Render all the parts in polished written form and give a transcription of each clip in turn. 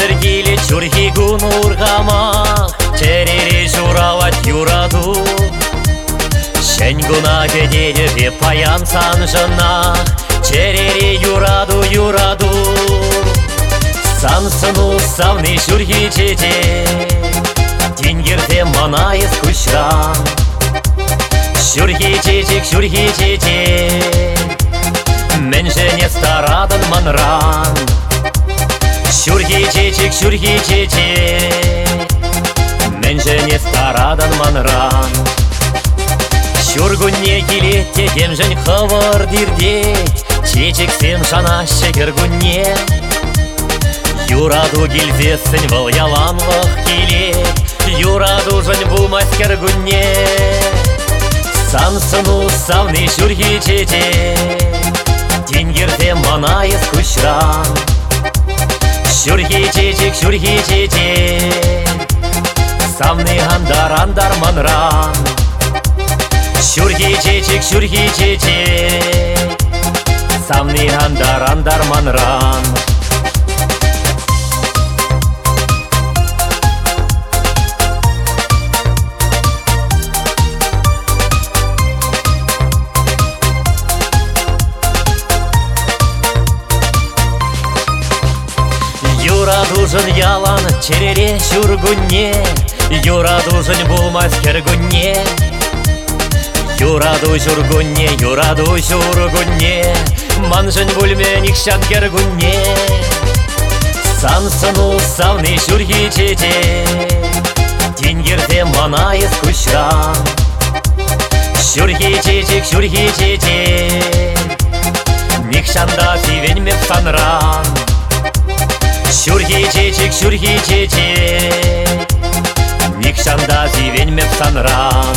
Сергиле чурхигун ургамах, Черери журавать юраду. Шеньгуна гедеде паян санжанах, Черери юраду юраду. Сансыну савны журги чеде, Тингерде манайыз кушран. Журги чеде, Мен жене старадан манран. Журги чеде, Мен жене старадан манран. Шургунне келетте демжен хавар дирдеть, Чечек сем жана шекергунне. Юраду гильзесін вал яланлық келет, Юраду жын булмас кергунне. Сансыну савны журги чеде, Тингерде манайыз кушран. Журги чеде, Савны андар манран. Журги чеде, Савны андар манран. Юраду жын ялан черере жургунне, Юраду жын булмас кергунне. Юраду жургунне, Манжын бульмен икшан кергунне. Сансыну савны журги чеде, Тингерде манайыз кушран. Журги чеде, Никшанда зивенмеп санран. Журги чеде, Никшанда зивенмеп санран.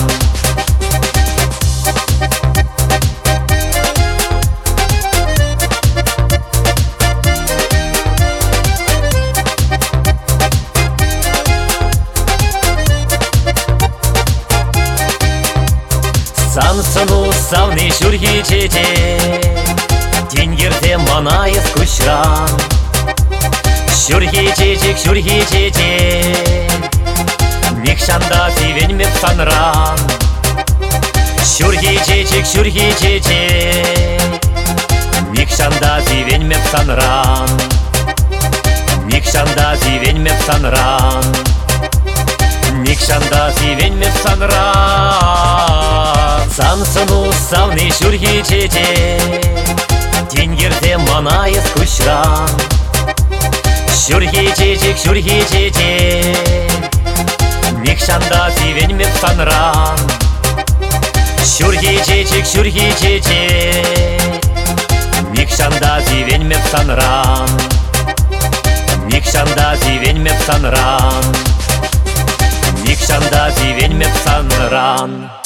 Сансыну савны журги чеде, Тингерде манайыз кушран. Журги чеде, Никшанда зивенмеп санран. Журги чеде, Никшанда зивенмеп санран. Никшанда зивенмеп санран. Никшанда зивенмеп санран. Сансыну савны журги чеде, Тингерде манайыз кушран. Журги чеде, Никшанда зивенмеп санран. Журги чеде, Никшанда зивенмеп санран. Никшанда зивенмеп санран. Никшанда зивенмеп санран.